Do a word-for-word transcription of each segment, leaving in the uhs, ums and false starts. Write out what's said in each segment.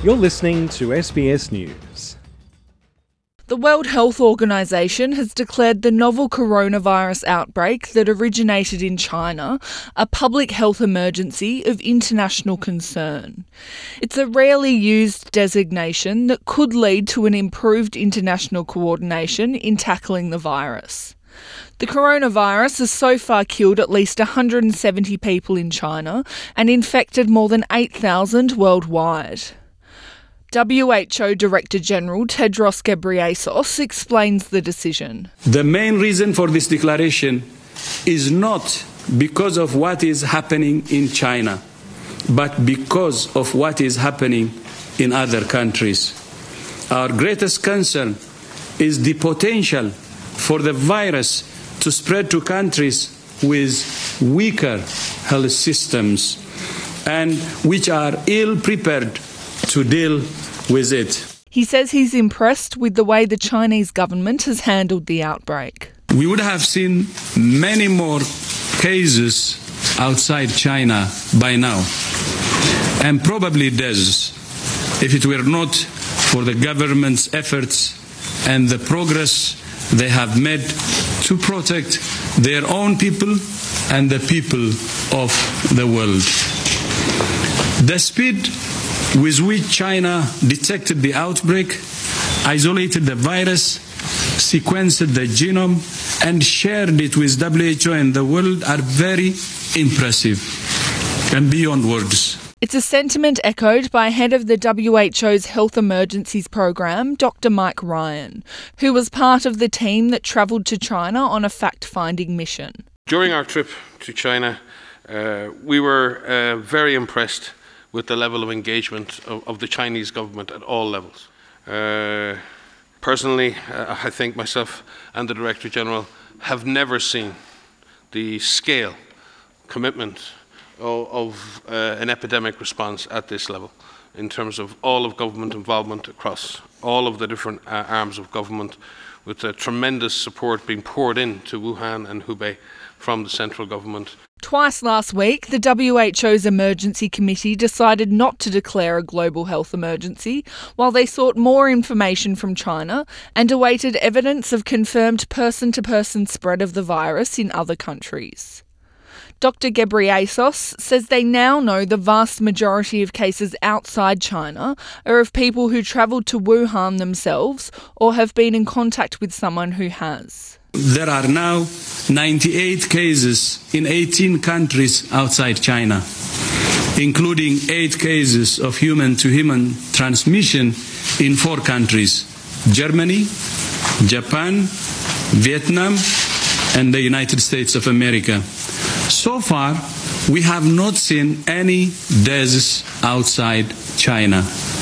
You're listening to S B S News. The World Health Organization has declared the novel coronavirus outbreak that originated in China a public health emergency of international concern. It's a rarely used designation that could lead to an improved international coordination in tackling the virus. The coronavirus has so far killed at least one hundred seventy people in China and infected more than eight thousand worldwide. W H O Director General Tedros Ghebreyesus explains the decision. The main reason for this declaration is not because of what is happening in China, but because of what is happening in other countries. Our greatest concern is the potential for the virus to spread to countries with weaker health systems and which are ill prepared to deal with it. He says he's impressed with the way the Chinese government has handled the outbreak. We would have seen many more cases outside China by now, and probably deaths, if it were not for the government's efforts and the progress they have made to protect their own people and the people of the world. The speed with which China detected the outbreak, isolated the virus, sequenced the genome, and shared it with W H O and the world are very impressive and beyond words. It's a sentiment echoed by head of the W H O's Health Emergencies Program, Doctor Mike Ryan, who was part of the team that travelled to China on a fact-finding mission. During our trip to China, uh, we were uh, very impressed with the level of engagement of, of the Chinese government at all levels. Uh, personally, uh, I think myself and the Director General have never seen the scale, commitment of, of uh, an epidemic response at this level, in terms of all of government involvement across all of the different uh, arms of government, with uh, tremendous support being poured into Wuhan and Hubei from the central government. Twice last week, the W H O's Emergency Committee decided not to declare a global health emergency while they sought more information from China and awaited evidence of confirmed person-to-person spread of the virus in other countries. Doctor Ghebreyesus says they now know the vast majority of cases outside China are of people who travelled to Wuhan themselves or have been in contact with someone who has. There are now ninety-eight cases in eighteen countries outside China, including eight cases of human-to-human transmission in four countries: Germany, Japan, Vietnam, and the United States of America. So far, we have not seen any deaths outside China,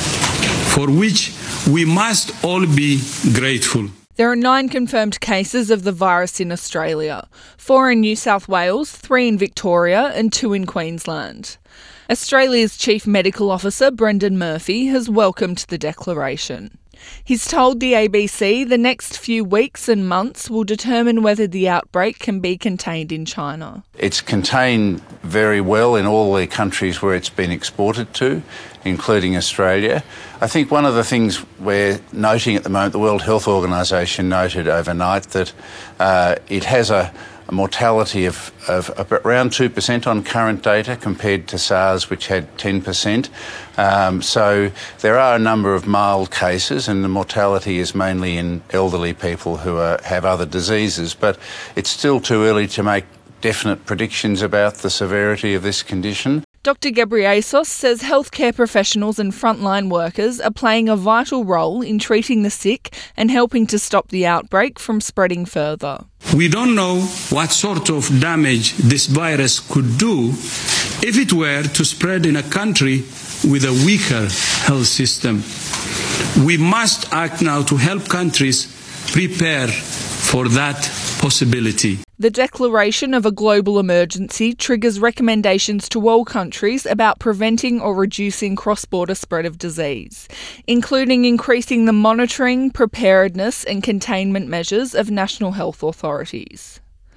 for which we must all be grateful. There are nine confirmed cases of the virus in Australia, four in New South Wales, three in Victoria and two in Queensland. Australia's Chief Medical Officer, Brendan Murphy, has welcomed the declaration. He's told the A B C the next few weeks and months will determine whether the outbreak can be contained in China. It's contained very well in all the countries where it's been exported to, including Australia. I think one of the things we're noting at the moment, the World Health Organization noted overnight that uh, it has a a mortality of, of, of around two percent on current data compared to SARS, which had ten percent. Um, so there are a number of mild cases, and the mortality is mainly in elderly people who are, have other diseases. But it's still too early to make definite predictions about the severity of this condition. Doctor Ghebreyesus says healthcare professionals and frontline workers are playing a vital role in treating the sick and helping to stop the outbreak from spreading further. We don't know what sort of damage this virus could do if it were to spread in a country with a weaker health system. We must act now to help countries prepare for that possibility. The declaration of a global emergency triggers recommendations to all countries about preventing or reducing cross-border spread of disease, including increasing the monitoring, preparedness and containment measures of national health authorities.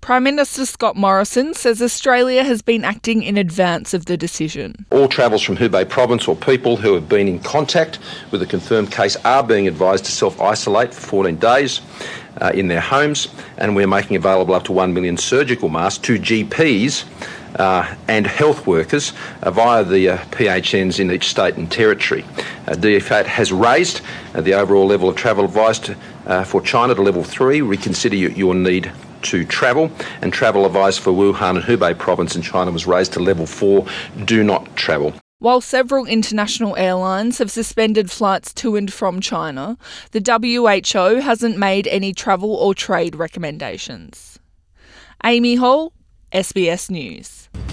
Prime Minister Scott Morrison says Australia has been acting in advance of the decision. All travellers from Hubei province or people who have been in contact with a confirmed case are being advised to self-isolate for fourteen days uh, in their homes, and we're making available up to one million surgical masks to G Ps uh, and health workers uh, via the uh, P H Ns in each state and territory. Uh, D F A T has raised uh, the overall level of travel advised uh, for China to level three. Reconsider your, your need to travel, and travel advice for Wuhan and Hubei province in China was raised to level four, do not travel. While several international airlines have suspended flights to and from China, the W H O hasn't made any travel or trade recommendations. Amy Hall, S B S News.